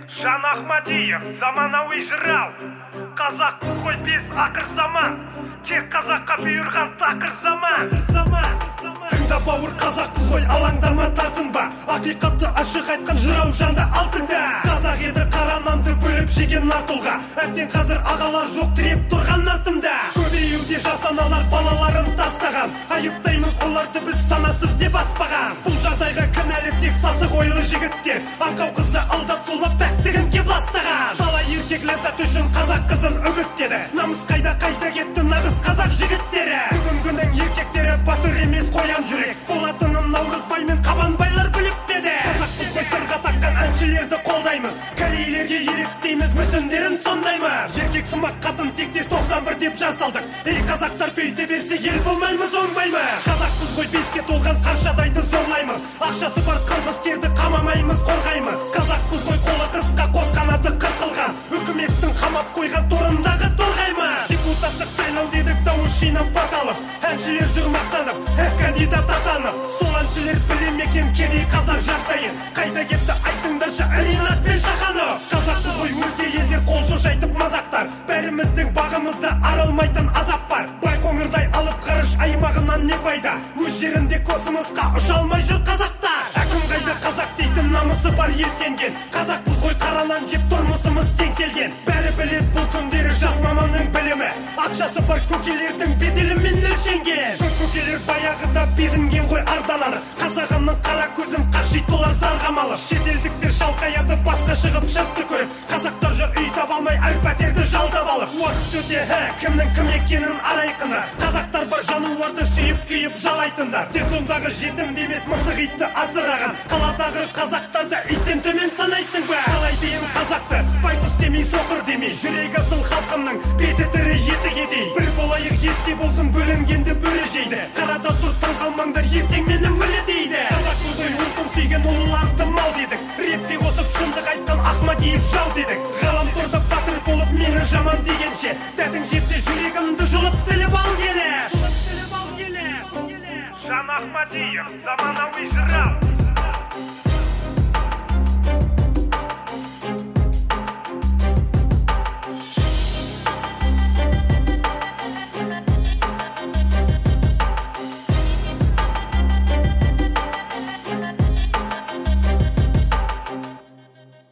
Жан Ахмадиев, заманауи жырау. Қазақпыз ғой без ақыр заман, тек қазаққа бұйырған тақыр заман. Тыңда бауыр, қазақпыз ғой, алаңдама, тартынба. Ақиқатты ашық айтқан жырау жанды алтында. Қазақ еді қара нанды бөліп жеген артылға, әттен қазір ағалар жоқ тіреп тұрған артымда. Көбеюде жас аналар балаларын тастаған, айыптаймыз оларды біз санасыз деп аспаған. Бұл жағдайға кінәлі тек сасық ойлы жігіттер, аңқау қызды алдап солап пәктігін кеп ластаған. Талай еркек ләззат үшін қазақ қызын үгіттеді, намыс қайда кетті нағыз қазақ жігіттері. Бүгінгінің еркектері батыр емес қоян жүрек, болатынын Наурызбай мен Қабанбайлар біліп педі. Қазақпыз ғой, сырға таққан әншілерді қолдаймыз, корейлерге еліктейміз, мүсіндерін сондаймыз. Еркек сымақ қатын тектес 91 деп жар салдық, ей қазақтар пейте берсе ел болмаймыз, оңбаймыз. Қазақпыз ғой, беске толған қаршадайды зорлаймыз, ақшасы бар қылмыскерді қамамаймыз, қорғаймыз. Қазақпыз ғой, қолы қысқа қос қанаты қырқылған, үкіметтің қамап қойған торындағы торғаймыз. Депутаттық сайлау дедік, дауыс жинап баталып, әншілер жүр мақтанып, кандидат атанып. Сол әншілер білем екен кедей қазақ жағдайын, қайда кетті айтыңдаршы Ринат пен Шаханов. Қазақпыз ғой, өзге елдер қол шошайтып мазақтар, бәріміздің бағымызда арылмайтын азап бар. Байқоңырдай алып ғарыш аймағынан не пайда, өз жерінде космосқа ұша алмай жүр қазақтар. Әкім қайда қазақ дейтін намысы бар ел сенген, қазақпыз ғой, қаранан жеп тұрмысымыз теңселген. Бәрі білет бұл күндері жас маманның білімі, ақшасы бар көкелердің беделімен өлшенген. Көкелер баяғыда безінген ғой ардананы, қазағымның қара көзін қақшиды олар зарғамалы. Шетелдіктер шалқаяды басқа шығып шыртты көріп, қазақтар жүр үй таба алмай әр пәтерді жалдап алып. Уақыт өте кімнің кім екенін арайқыны, қазақтар бар жануарды сүйіп күйіп жалайтындар. Детондағы жетім демес мысық итті асыраған, қаладағы қазақтарды иттен төмен санайсың ба? Қалай дейін қазақты, байтұс демей соқыр демей, жүрегі асыл халқымның беті тірі еті кедей. Бір болайық есте болсын, бөлінгенді бөрі жейді, қарада тұр таң қалмаңдар, ертең мені өлі дейді. Қазақпыз ғой, ұлтын сүйген ұлыларды мал дедік, репке қосып шындық айтқан Ахмадиев жау дедік. Ғаламторда батыр болып мені жаман дегенше, дәтің жетсе жүрегімді жұлып тіліп ал келіп. Жан Ахмадиев, заманауи жырау.